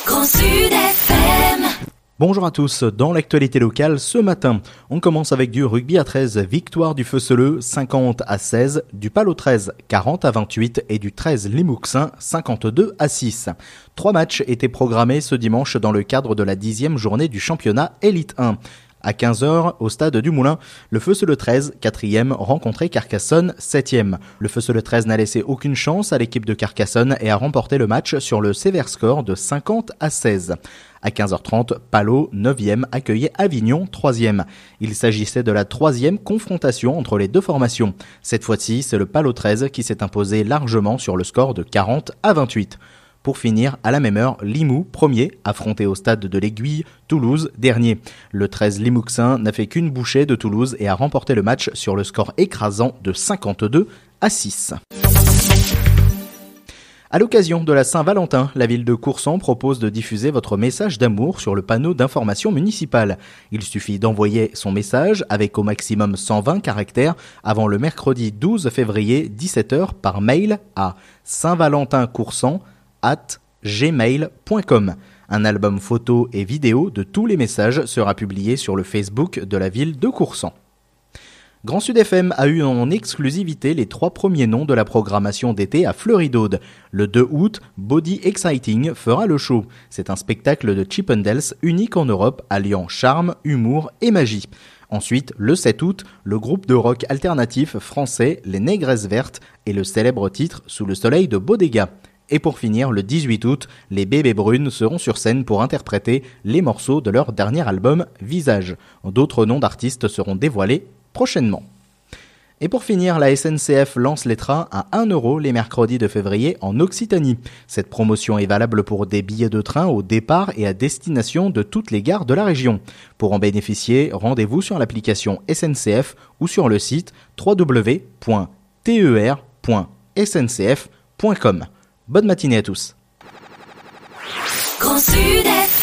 Grand Sud FM. Bonjour à tous, dans l'actualité locale ce matin, on commence avec du rugby à 13, victoire du Feuceleux 50-16, du Palot 13 40-28 et du 13 Limouxin 52-6. 3 matchs étaient programmés ce dimanche dans le cadre de la 10e journée du championnat Élite 1. À 15h, au stade du Moulin, le Feuceleux 13, 4e, rencontrait Carcassonne, 7e. Le Feuceleux 13 n'a laissé aucune chance à l'équipe de Carcassonne et a remporté le match sur le sévère score de 50-16. À 15h30, Palot, 9e, accueillait Avignon, 3e. Il s'agissait de la 3e confrontation entre les deux formations. Cette fois-ci, c'est le Palot 13 qui s'est imposé largement sur le score de 40-28. Pour finir, à la même heure, Limoux, premier, affronté au stade de l'Aiguille, Toulouse, dernier. Le 13 Limouxin n'a fait qu'une bouchée de Toulouse et a remporté le match sur le score écrasant de 52-6. À l'occasion de la Saint-Valentin, la ville de Courson propose de diffuser votre message d'amour sur le panneau d'information municipale. Il suffit d'envoyer son message avec au maximum 120 caractères avant le mercredi 12 février 17h par mail à saintvalentincourson@gmail.com. Un album photo et vidéo de tous les messages sera publié sur le Facebook de la ville de Courson. Grand Sud FM a eu en exclusivité les 3 premiers noms de la programmation d'été à Fleury-d'Aude. Le 2 août, Body Exciting fera le show. C'est un spectacle de Chippendales unique en Europe, alliant charme, humour et magie. Ensuite, le 7 août, le groupe de rock alternatif français Les Négresses Vertes et le célèbre titre Sous le soleil de Bodega. Et pour finir, le 18 août, les Bébés Brunes seront sur scène pour interpréter les morceaux de leur dernier album Visage. D'autres noms d'artistes seront dévoilés prochainement. Et pour finir, la SNCF lance les trains à 1 € les mercredis de février en Occitanie. Cette promotion est valable pour des billets de train au départ et à destination de toutes les gares de la région. Pour en bénéficier, rendez-vous sur l'application SNCF ou sur le site www.ter.sncf.com. Bonne matinée à tous. Grand Sud FM.